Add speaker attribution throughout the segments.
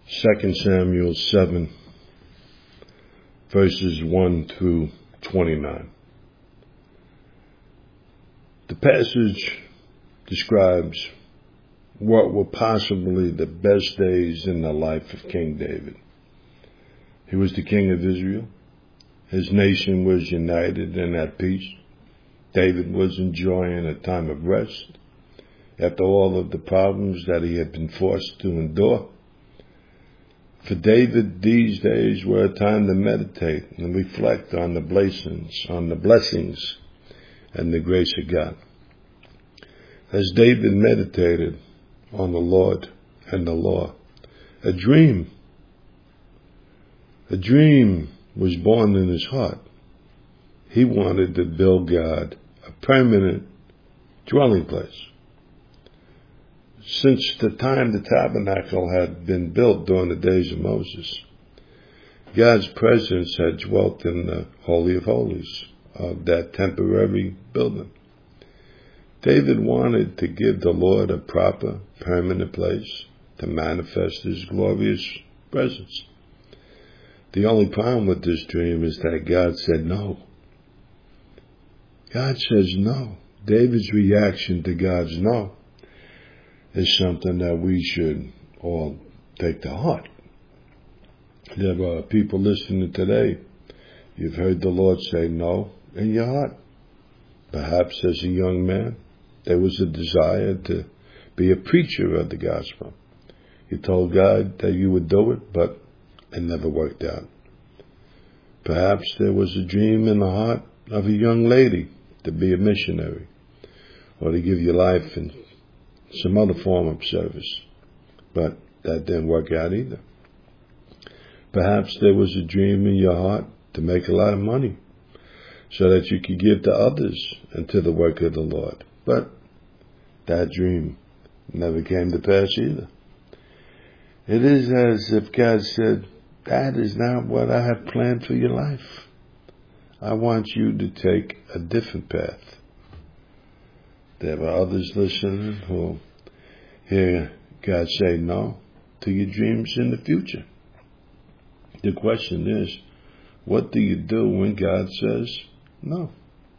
Speaker 1: 2 Samuel 7, verses 1 through 29. The passage describes what were possibly the best days in the life of King David. He was the king of Israel. His nation was united and at peace. David was enjoying a time of rest after all of the problems that he had been forced to endure. For David, these days were a time to meditate and reflect on the blessings and the grace of God. As David meditated on the Lord and the law, a dream was born in his heart. He wanted to build God a permanent dwelling place. Since the time the tabernacle had been built during the days of Moses, God's presence had dwelt in the Holy of Holies of that temporary building. David wanted to give the Lord a proper, permanent place to manifest his glorious presence. The only problem with this dream is that God said no. God says no. David's reaction to God's no is something that we should all take to heart. There are people listening today. You've heard the Lord say no in your heart. Perhaps as a young man, there was a desire to be a preacher of the gospel. You told God that you would do it, but it never worked out. Perhaps there was a dream in the heart of a young lady to be a missionary or to give your life in some other form of service, but that didn't work out either. Perhaps there was a dream in your heart to make a lot of money so that you could give to others and to the work of the Lord, but that dream never came to pass either. It is as if God said, that is not what I have planned for your life. I want you to take a different path. There are others listening who hear God say no to your dreams in the future. The question is, what do you do when God says no?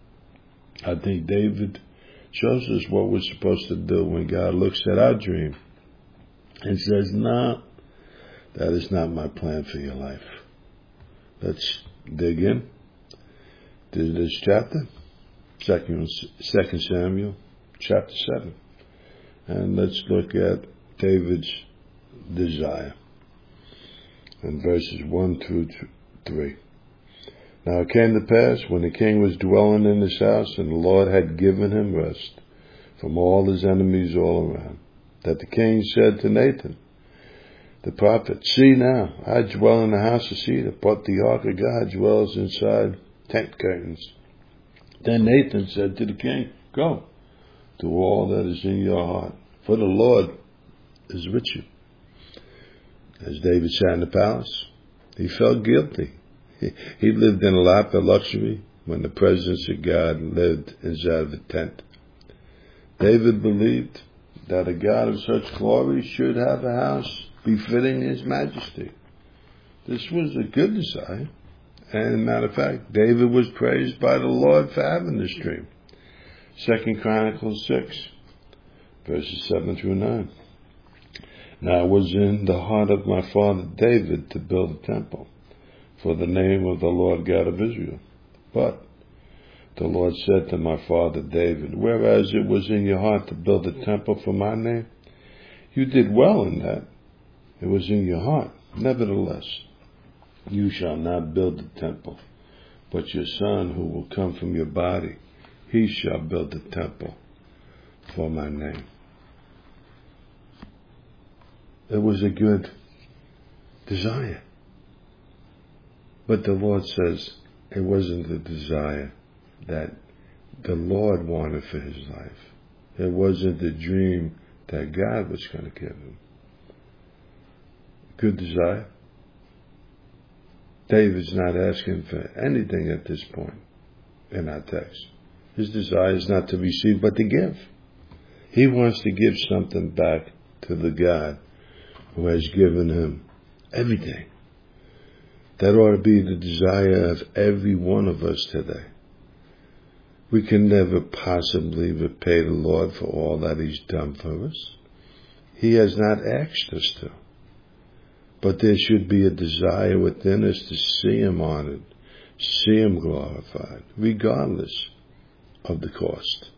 Speaker 1: I think David shows us what we're supposed to do when God looks at our dream and says, no, that is not my plan for your life. Let's dig in to this chapter, 2 Samuel chapter 7. And let's look at David's desire in verses 1 through 3. Now it came to pass, when the king was dwelling in his house, and the Lord had given him rest from all his enemies all around, that the king said to Nathan, the prophet, see now, I dwell in the house of cedar, but the ark of God dwells inside tent curtains. Then Nathan said to the king, go, do all that is in your heart, for the Lord is with you. As David sat in the palace, he felt guilty. He lived in a lap of luxury when the presence of God lived inside of a tent. David believed that a God of such glory should have a house befitting his majesty. This was a good desire. And matter of fact, David was praised by the Lord for having this dream. 2 Chronicles 6, verses 7 through 9. Now it was in the heart of my father David to build a temple for the name of the Lord God of Israel. But the Lord said to my father David, whereas it was in your heart to build a temple for my name, you did well in that. It was in your heart. Nevertheless, you shall not build the temple, but your son who will come from your body, he shall build the temple for my name. It was a good desire. But the Lord says it wasn't the desire that the Lord wanted for his life. It wasn't the dream that God was going to give him. Good desire. David's not asking for anything at this point in our text. His desire is not to receive, but to give. He wants to give something back to the God who has given him Everything. That ought to be the desire of every one of us today. We can never possibly repay the Lord for all that He's done for us. He has not asked us to. But there should be a desire within us to see Him honored, see Him glorified, regardless of the cost.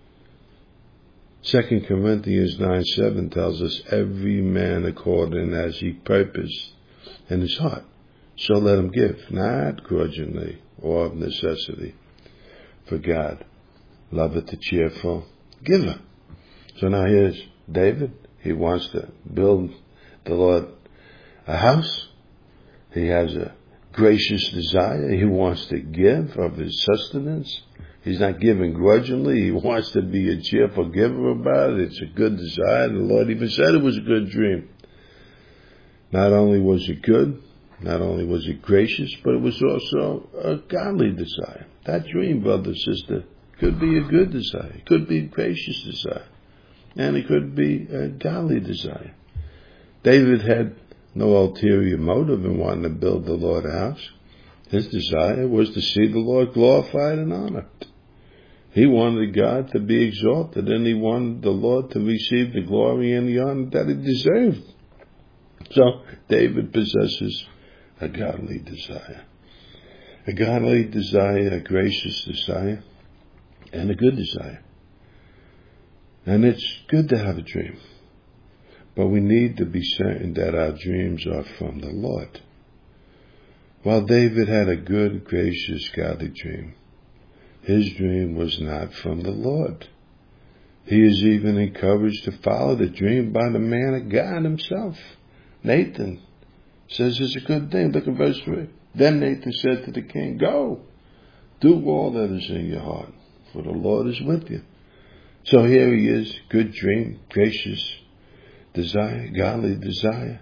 Speaker 1: 2 Corinthians 9:7 tells us, every man according as he purposed in his heart, so let him give, not grudgingly or of necessity. For God loveth a cheerful giver. So now here's David. He wants to build the Lord a house. He has a gracious desire. He wants to give of his sustenance. He's not giving grudgingly. He wants to be a cheerful giver about it. It's a good desire. The Lord even said it was a good dream. Not only was it good, not only was it gracious, but it was also a godly desire. That dream, brother, sister, could be a good desire. It could be a gracious desire. And it could be a godly desire. David had no ulterior motive in wanting to build the Lord a house. His desire was to see the Lord glorified and honored. He wanted God to be exalted, and he wanted the Lord to receive the glory and the honor that he deserved. So David possesses a godly desire. A godly desire, a gracious desire, and a good desire. And it's good to have a dream. But we need to be certain that our dreams are from the Lord. While David had a good, gracious, godly dream, his dream was not from the Lord. He is even encouraged to follow the dream by the man of God himself. Nathan says it's a good thing. Look at verse 3. Then Nathan said to the king, go, do all that is in your heart, for the Lord is with you. So here he is, good dream, gracious desire, godly desire.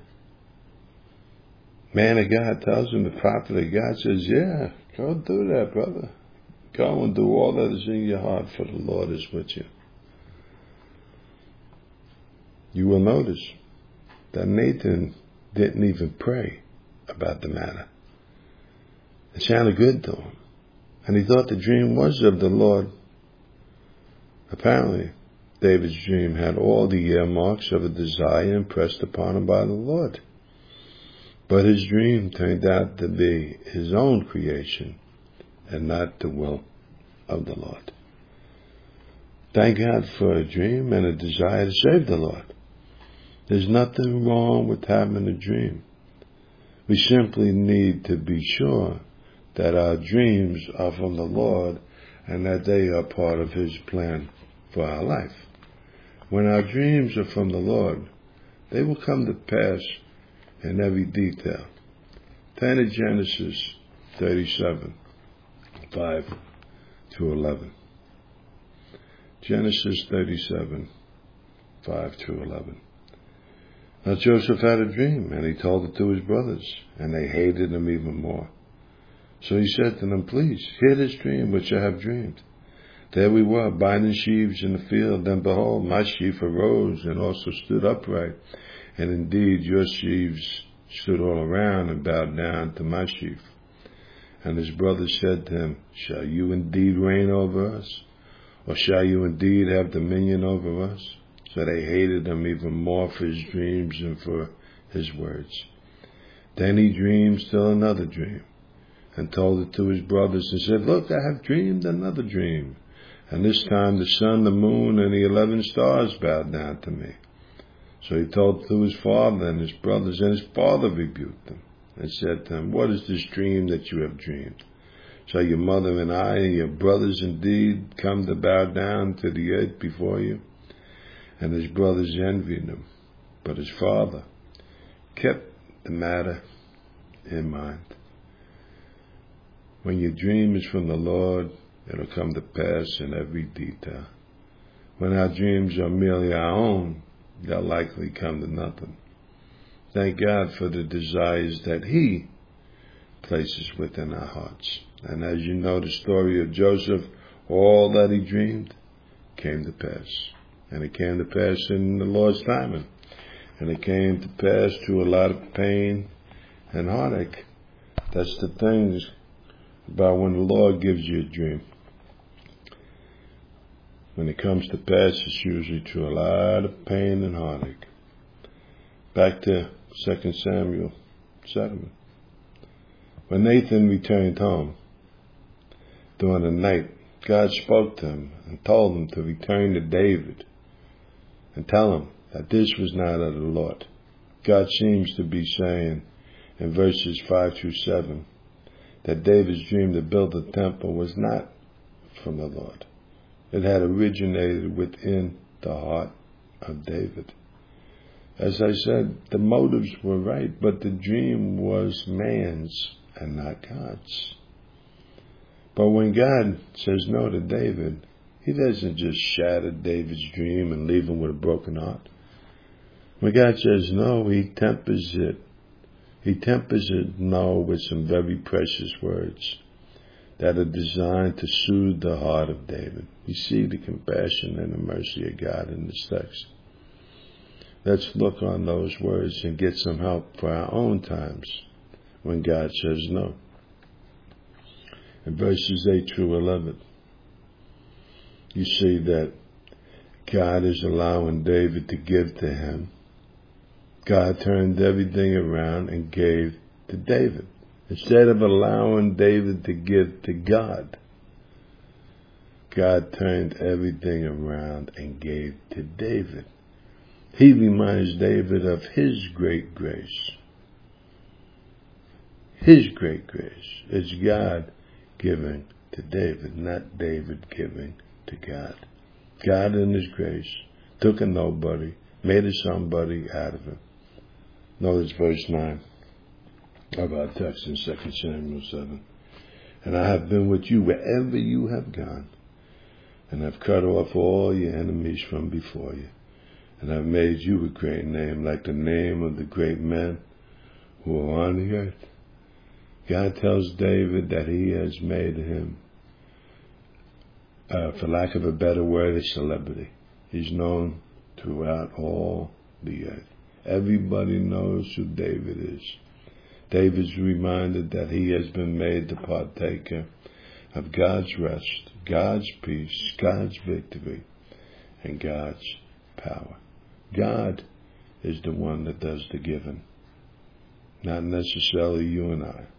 Speaker 1: Man of God tells him, the prophet of God says, yeah, go do that, brother. Go and do all that is in your heart, for the Lord is with you. You will notice that Nathan didn't even pray about the matter. It sounded good to him. And he thought the dream was of the Lord. Apparently, David's dream had all the earmarks of a desire impressed upon him by the Lord. But his dream turned out to be his own creation and not the will of the Lord. Thank God for a dream and a desire to serve the Lord. There's nothing wrong with having a dream. We simply need to be sure that our dreams are from the Lord and that they are part of His plan for our life. When our dreams are from the Lord, they will come to pass in every detail. Turn to Genesis 37, 5 through 11. Genesis 37, 5 through 11. Now Joseph had a dream, and he told it to his brothers, and they hated him even more. So he said to them, please, hear this dream which I have dreamed. There we were, binding sheaves in the field, and behold, my sheaf arose and also stood upright. And indeed, your sheaves stood all around and bowed down to my sheaf. And his brothers said to him, shall you indeed reign over us? Or shall you indeed have dominion over us? So they hated him even more for his dreams and for his words. Then he dreamed still another dream, and told it to his brothers, and said, look, I have dreamed another dream. And this time the sun, the moon, and the 11 stars bowed down to me. So he told it to his father and his brothers, and his father rebuked him, and said to him, what is this dream that you have dreamed? Shall your mother and I and your brothers indeed come to bow down to the earth before you? And his brothers envied him, but his father kept the matter in mind. When your dream is from the Lord, it'll come to pass in every detail. When our dreams are merely our own, they'll likely come to nothing. Thank God for the desires that He places within our hearts. And as you know the story of Joseph, all that he dreamed came to pass. And it came to pass in the Lord's timing. And it came to pass through a lot of pain and heartache. That's the things about when the Lord gives you a dream. When it comes to pass, it's usually through a lot of pain and heartache. Back to 2 Samuel 7. When Nathan returned home during the night, God spoke to him and told him to return to David and tell him that this was not of the Lord. God seems to be saying in verses 5 through 7 that David's dream to build the temple was not from the Lord. It had originated within the heart of David. As I said, the motives were right, but the dream was man's and not God's. But when God says no to David, he doesn't just shatter David's dream and leave him with a broken heart. When God says no, he tempers it. He tempers it no with some very precious words that are designed to soothe the heart of David. We see the compassion and the mercy of God in this text. Let's look on those words and get some help for our own times when God says no. In verses 8 through 11, you see that God is allowing David to give to him. God turned everything around and gave to David. Instead of allowing David to give to God, God turned everything around and gave to David. He reminds David of his great grace. His great grace is God giving to David, not David giving to God. God in his grace took a nobody, made a somebody out of him. Notice verse 9 of our text in 2 Samuel 7. And I have been with you wherever you have gone, and have cut off all your enemies from before you. And I've made you a great name, like the name of the great men who are on the earth. God tells David that he has made him, for lack of a better word, a celebrity. He's known throughout all the earth. Everybody knows who David is. David's reminded that he has been made the partaker of God's rest, God's peace, God's victory, and God's power. God is the one that does the giving, not necessarily you and I.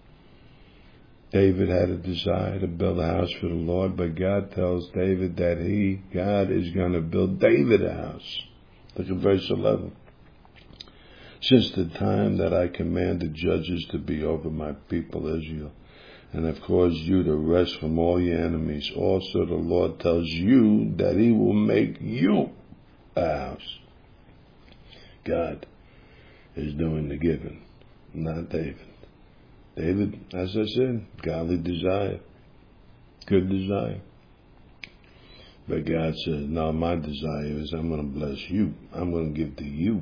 Speaker 1: David had a desire to build a house for the Lord, but God tells David that God is going to build David a house. Look at verse 11. Since the time that I commanded judges to be over my people Israel, and have caused you to rest from all your enemies, also the Lord tells you that he will make you a house. God is doing the giving, not David. David, as I said, godly desire, good desire. But God says, no, my desire is I'm going to bless you. I'm going to give to you.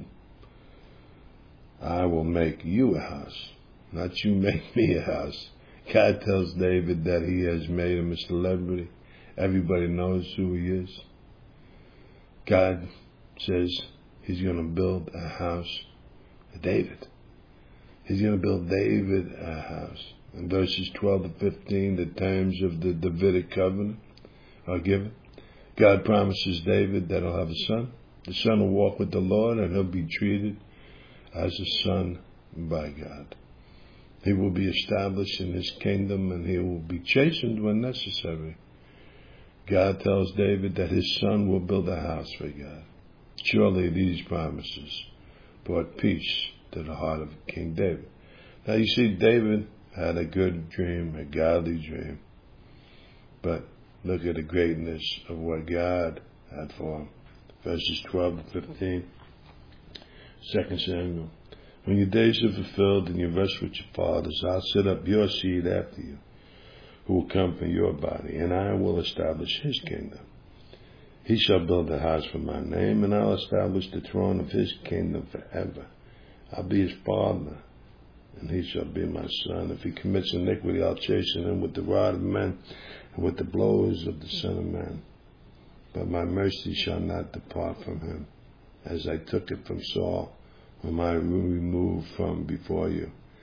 Speaker 1: I will make you a house, not you make me a house. God tells David that he has made him a celebrity. Everybody knows who he is. God says he's going to build a house for David. He's going to build David a house. In verses 12 to 15, the terms of the Davidic covenant are given. God promises David that he'll have a son. The son will walk with the Lord, and he'll be treated as a son by God. He will be established in his kingdom, and he will be chastened when necessary. God tells David that his son will build a house for God. Surely these promises brought peace to the heart of King David. Now you see, David had a good dream, a godly dream. But look at the greatness of what God had for him. Verses 12 to 15. 2 Samuel. When your days are fulfilled and you rest with your fathers, I'll set up your seed after you, who will come from your body, and I will establish his kingdom. He shall build a house for my name, and I'll establish the throne of his kingdom forever. I'll be his father, and he shall be my son. If he commits iniquity, I'll chasten him with the rod of men and with the blows of the Son of Man. But my mercy shall not depart from him, as I took it from Saul, whom I removed from before you.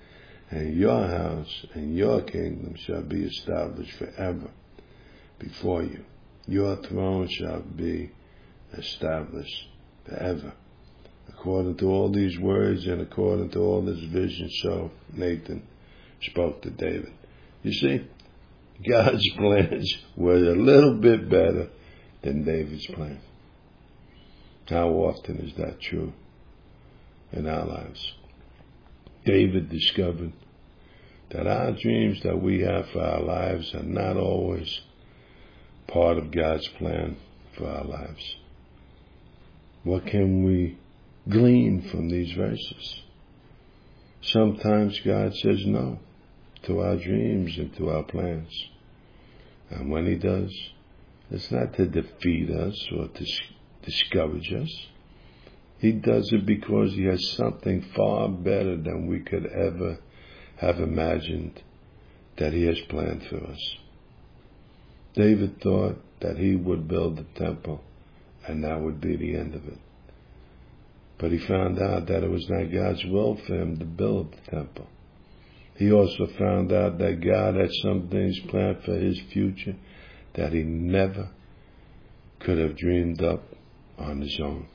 Speaker 1: and your house and your kingdom shall be established forever before you. Your throne shall be established forever. According to all these words and according to all this vision, so Nathan spoke to David. You see, God's plans were a little bit better than David's plan. How often is that true in our lives? David discovered that our dreams that we have for our lives are not always part of God's plan for our lives. What can we glean from these verses? Sometimes God says no to our dreams and to our plans. And when He does, it's not to defeat us or to discourage us. He does it because He has something far better than we could ever have imagined that He has planned for us. David thought that he would build the temple and that would be the end of it. But he found out that it was not God's will for him to build the temple. He also found out that God had some things planned for his future that he never could have dreamed up on his own.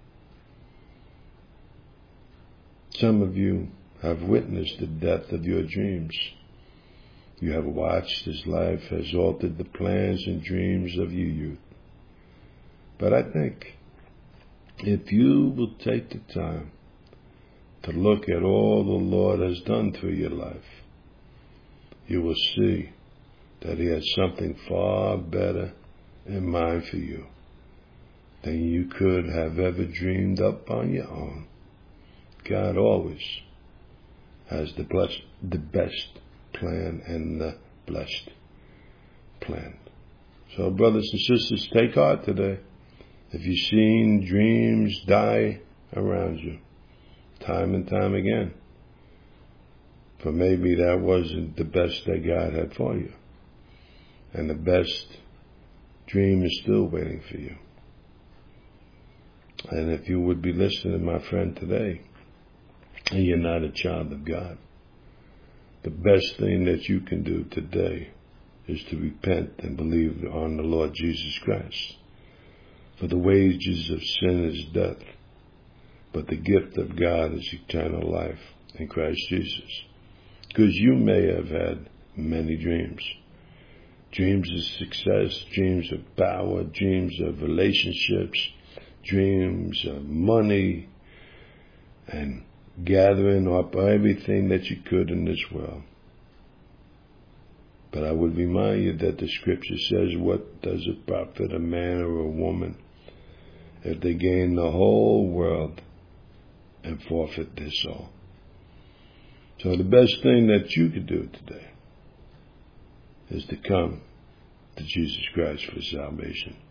Speaker 1: Some of you have witnessed the death of your dreams. You have watched as life has altered the plans and dreams of your youth. But I think if you will take the time to look at all the Lord has done through your life, you will see that He has something far better in mind for you than you could have ever dreamed up on your own. God always has the best plan and the blessed plan. So brothers and sisters, take heart today. If you've seen dreams die around you, time and time again, for maybe that wasn't the best that God had for you. And the best dream is still waiting for you. And if you would be listening, my friend, today, and you're not a child of God, the best thing that you can do today is to repent and believe on the Lord Jesus Christ. For the wages of sin is death, but the gift of God is eternal life in Christ Jesus. Because you may have had many dreams. Dreams of success, dreams of power, dreams of relationships, dreams of money, and gathering up everything that you could in this world. But I would remind you that the scripture says, what does it profit a man or a woman if they gain the whole world and forfeit their soul? So the best thing that you could do today is to come to Jesus Christ for salvation.